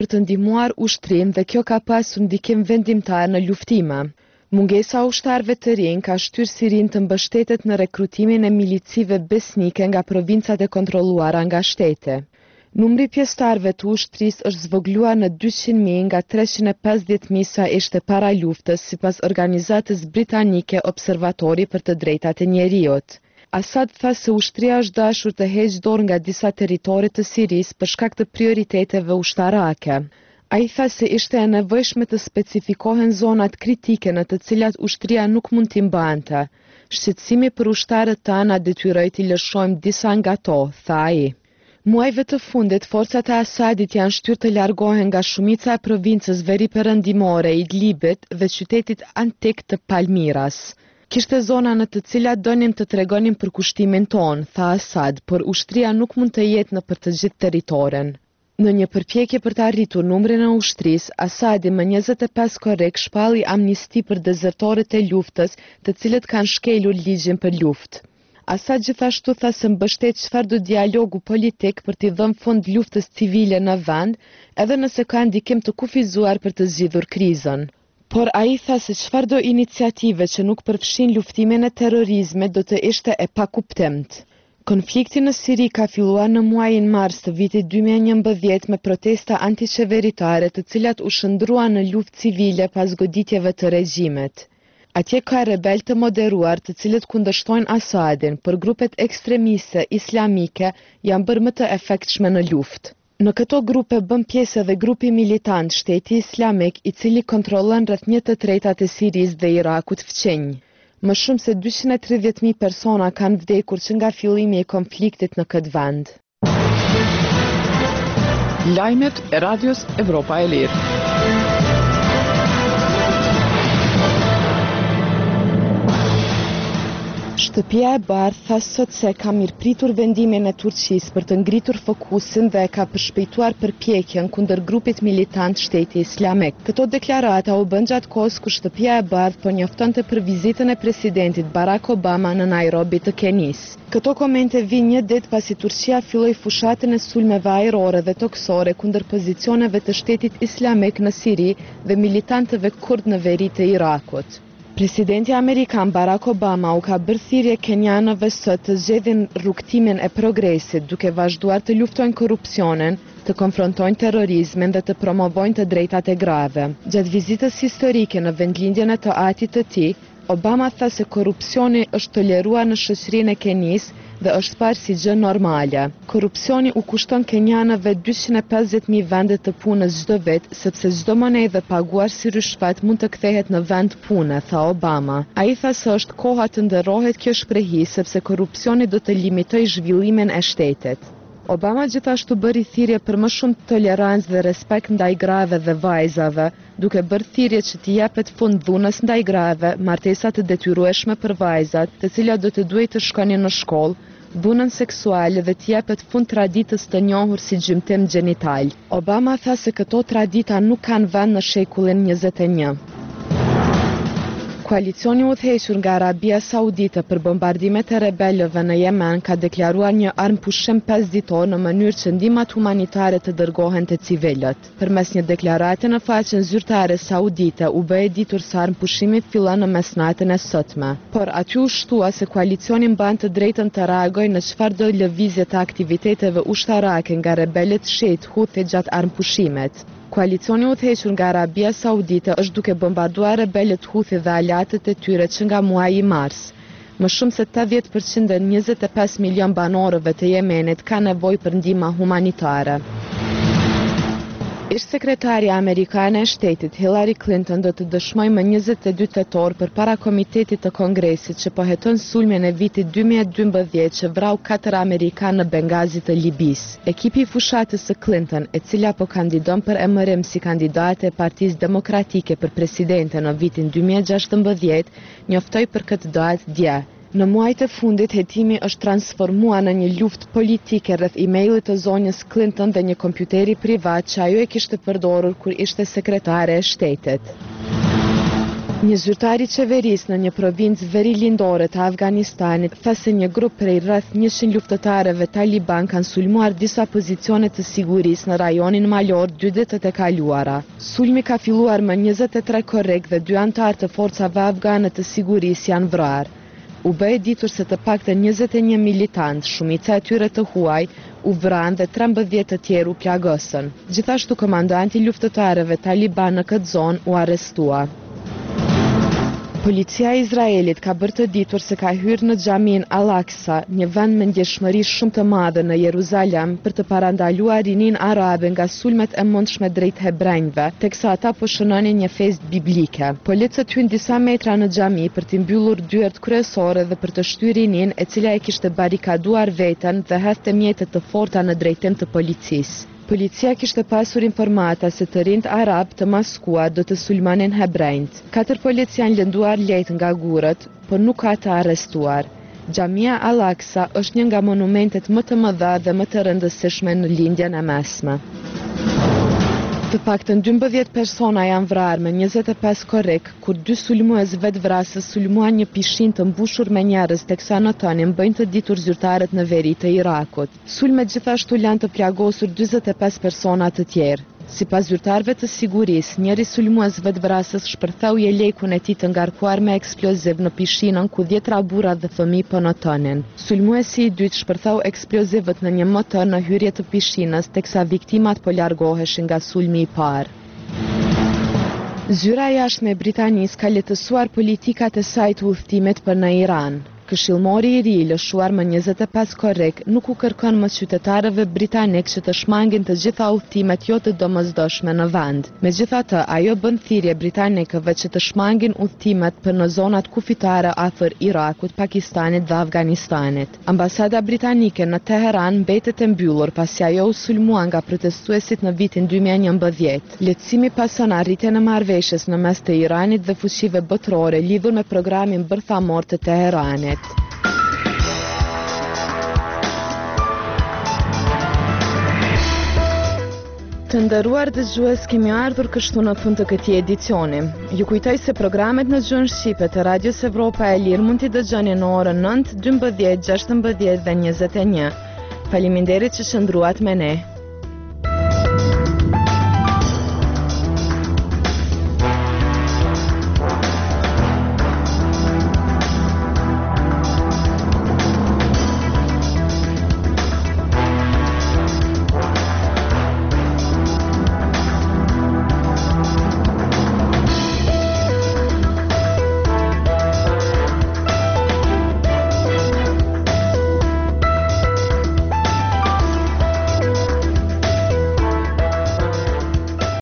për të ndihmuar ushtrim dhe kjo ka pasur ndikim vendimtar në luftime. Mungesa ushtarëve të rinj ka shtyrë Sirinë të mbështetet në rekrutimin e milicive besnike nga provincat e kontrolluara nga shteti. Numri pjesëtarëve të ushtrisë është zvogluar në 200.000 nga 350.000 sa ishte para luftës, sipas organizatës britanike Observatori për të drejtat e njeriut. Assad tha se ushtria është dashur të heqë dorë nga disa territore të Sirisë për shkak të prioriteteve ushtarake. Ai tha se ishte e nevojshme të specifikohen zonat kritike në të cilat ushtria nuk mund t'i mbante. Shqetësimi për ushtarët tanë detyroi t'i lëshojmë disa nga to, tha ai. Muajve të fundit, forcat e Assadit janë shtyrë të largohen nga shumica e provincës veriperëndimore e Idlibit dhe qytetit antik të Palmiras. Kishte zona në të cilat donim të tregonim për kushtimin ton, tha Assad, por ushtria nuk mund të jetë në për të gjithë territoren. Në një përpjekje për të arritur numrin e ushtrisë, Assadi më 25 korrik shpalli amnisti për dezertorët e luftës, të cilët kanë shkelur ligjin për luftë. Assad gjithashtu tha se mbështet çfarëdo dialogu politik për t'i dhënë fund luftës civile në vend, edhe nëse ka ndikim të kufizuar për të zgjidhur krizën. Por ai tha se çfarëdo iniciative që nuk përfshin luftimin e terrorizmit do të ishte e pakuptimt. Konflikti në Siri ka filluar në muajin mars të vitit 2011 me protesta antiqeveritare të cilat u shndruan në luftë civile pas goditjeve të regjimit. Atje ka rebel të moderuar të cilët kundërshtojnë Assadin, por grupet ekstremiste islamike janë bërë më të efektshme në luftë. Në këto grupe bën pjesë edhe grupi militant Shteti Islamik, i cili kontrollon rreth 1/3 e Sirisë dhe Irakut fqinj. Më shumë se 230.000 persona kanë vdekur që nga fillimi i konfliktit në këtë vend. Lajmet e Radios Evropa e Lirë. Shtëpia e Bardhë tha sot se ka mirëpritur vendimin e Turqisë për të ngritur fokusin dhe ka përshpejtuar përpjekjen kundër grupit militant Shteti Islamik. Këto deklarata u bën gjatë kohës kur Shtëpia e Bardhë po njoftonte për vizitën e presidentit Barack Obama në Nairobi të Kenisë. Këto komente vijnë një ditë pasi Turqia filloi fushatën e sulmeve ajrore dhe toksore kundër pozicioneve të Shtetit Islamik në Siri dhe militantëve kurd në veri të Irakut. Presidenti Amerikan Barack Obama u ka bërë thirrje kenjanëve sot të zgjedhin rrugtimin e progresit, duke vazhduar të luftojnë korrupsionin, të konfrontojnë terrorizmin dhe të promovojnë të drejtat e grave. Gjatë vizitës historike në vendlindjen e të atit të tij, Obama tha se korrupsioni është toleruar në shoqërinë e Kenisë dhe është parë si gjë normale. Korrupsioni u kushton kenjanëve 250.000 vende të punës çdo vit, sepse çdo monedhë paguar si rishfat mund të kthehet në vend pune, tha Obama. Ai tha se është koha të ndërrohet kjo shprehi sepse korrupsioni do të limitojë zhvillimin e shtetit. Obama gjithashtu bëri thirrje për më shumë tolerancë dhe respekt ndaj grave dhe vajzave, duke bërë thirrje që t'i japet fund dhunës ndaj grave, martesa të detyrueshme për vajzat, të cilat do të duhet të shkonin në shkollë, dhunën seksuale dhe t'i japet fund traditës të njohur si gjymtim gjenital. Obama tha se këto tradita nuk kanë vend në shekullin 21. Koalicioni udhëhequr nga Arabia Saudite për bombardimet e rebelëve në Yemen ka deklaruar një armpushim 5 ditor në mënyrë që ndihmat humanitare të dërgohen te civilët. Përmes një deklarate në faqen zyrtare saudite u bë e ditur se armpushimi fillon në mesnatën e sotme. Por aty u shtua se koalicioni mban të drejtën të reagojë në çfarëdo lëvizje të aktiviteteve ushtarake nga rebelët shiit Houthi gjatë armpushimit. Koalicioni udhëhequr nga Arabia Saudite është duke bombarduar rebelët Houthi dhe aleatët e tyre që nga muaji mars. Më shumë se 80% e 25 milion banorëve të Yemenit ka nevojë për ndihmë humanitare. Ish sekretarja amerikane e shtetit Hillary Clinton do të dëshmojë më 22 tetor përpara Komitetit të Kongresit që po heton sulmin e vitit 2012 që vrau 4 amerikanë në Bengazi të Libisë. Ekipi i fushatës së Clinton, e cila po kandidon për emërim si kandidate e Partisë Demokratike për presidente në vitin 2016, njoftoi për këtë datë dje. Në muajt e fundit hetimi është transformuar në një luftë politike rreth emailit të zonjës Clinton dhe një kompjuteri privat që ajo e kishte përdorur kur ishte sekretare e shtetit. Një zyrtar i qeverisë në një provincë verilindore të Afganistanit tha se një grup prej rreth 100 luftëtarëve taliban kanë sulmuar disa pozicione të sigurisë në rajonin malor 2 ditët e kaluara. Sulmi ka filluar më 23 korrik dhe 2 anëtar të forcave afgane të sigurisë janë vrarë. U bë e ditur se të paktën 21 militant, shumica e tyre të huaj, u vranë dhe 13 të tjerë u plagosën. Gjithashtu komandanti i luftëtarëve taliban në këtë zonë u arrestua. Policia e Izraelit ka bërë të ditur se ka hyrë në xhamin Al-Aqsa, një vend me ndjeshmëri shumë të madhe në Jeruzalem, për të parandaluar rinin arabe nga sulmet e mundshme drejt hebrejve, teksa ata po shënonin një festë biblike. Policët hyn disa metra në xhami për të mbyllur dyert kryesore dhe për të shtyr rinin, e cila e kishte barikaduar veten dhe hedhte mjete të forta në drejtim të policisë. Policia kishte pasur informata se të rinjt arab të maskuar do të sulmonin hebrejt. 4 policia janë lënduar lehtë nga gurët, por nuk ka të arrestuar. Xhamia Al-Aqsa është një nga monumentet më të mëdha dhe më të rëndësishme në lindjen e mesme. Të paktën 12 persona janë vrarë me 25 korrik, kur 2 sulmues vetvrasës sulmuan një pishin të mbushur me njerëz teksa notonin bëjnë të ditur zyrtarët në veri të Irakut. Sulmet gjithashtu lanë të plagosur 45 persona të tjerë. Sipas zyrtarëve të sigurisë, njëri sulmues vetvrasës shpërtheu jelekun e tij të ngarkuar me eksploziv në pishinën ku 10 burra dhe fëmijë po notonin. Sulmuesi i dytë shpërtheu eksplozivët në një motor në hyrje të pishinës, teksa viktimat po largoheshin nga sulmi i parë. Zyra e jashtme e Britanisë ka lehtësuar politikat e saj të udhëtimit për në Iran. Këshillmori i ri, lëshuar më 25 korrik, nuk u kërkon më qytetarëve britanik që të shmangin të gjitha udhëtimet jo të domosdoshme në vend. Megjithatë, ajo bën thirrje britanikëve që të shmangin udhëtimet për në zonat kufitare afër Irakut, Pakistanit dhe Afganistanit. Ambasada britanike në Teheran mbetet e mbyllur pasi ajo u sulmua nga protestuesit në vitin 2011. Lehtësimi pason arritjen e marrëveshjes në mes të Iranit dhe fuqive botërore lidhur me programin bërthamor të Teheranit. Të nderuar dëgjues, kemi ardhur kështu në fund të këtij edicioni. Ju kujtoj se programet në gjuhën shqipe të Radios Evropa e Lirë mund t'i dëgjoni në orën 9, 12, 16 dhe 21. Faleminderit që qëndruat me ne.